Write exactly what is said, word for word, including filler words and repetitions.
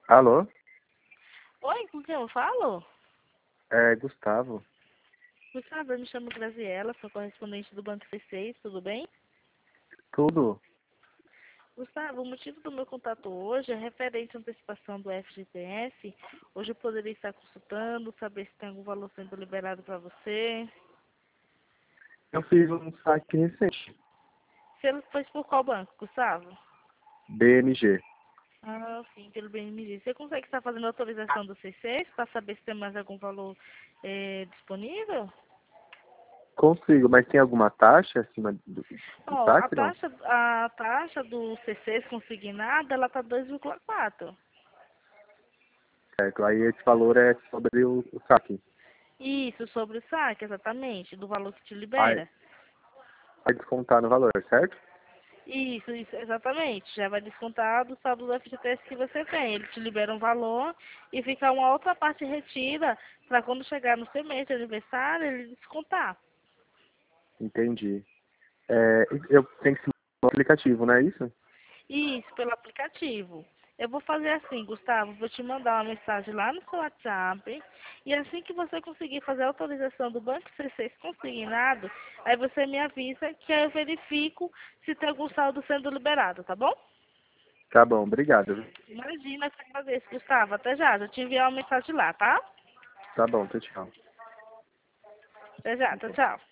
Alô? Oi, com quem eu falo? É Gustavo. Gustavo, eu me chamo Graziela, sou correspondente do Banco C seis, tudo bem? Tudo? Gustavo, o motivo do meu contato hoje é referente à antecipação do F G T S. Hoje eu poderia estar consultando, saber se tem algum valor sendo liberado para você. Eu fiz um saque recente. Você fez por qual banco, Gustavo? B M G. Ah, sim, pelo B M G. Você consegue estar fazendo a autorização do C seis para saber se tem mais algum valor eh, disponível? Consigo, mas tem alguma taxa acima do, do Ó, a saque, não? taxa, a taxa do C seis consignada, ela está dois vírgula quatro. Certo, aí esse valor é sobre o, o saque. Isso, sobre o saque, exatamente, do valor que te Aí libera. vai descontar no valor, certo? Isso, isso, exatamente. Já vai descontar do saldo do F G T S que você tem. Ele te libera um valor e fica uma outra parte retida para quando chegar no seu mês de aniversário ele descontar. Entendi. É, eu tenho que se no aplicativo, não é isso? Isso, pelo aplicativo. Eu vou fazer assim, Gustavo, vou te mandar uma mensagem lá no seu WhatsApp e assim que você conseguir fazer a autorização do Banco C seis consignado, aí você me avisa que aí eu verifico se tem algum saldo sendo liberado, tá bom? Tá bom, obrigado. Viu? Imagina, eu que agradeço, Gustavo. Até já, já te enviar uma mensagem lá, tá? Tá bom, tchau, tchau. Até já, tchau, tchau.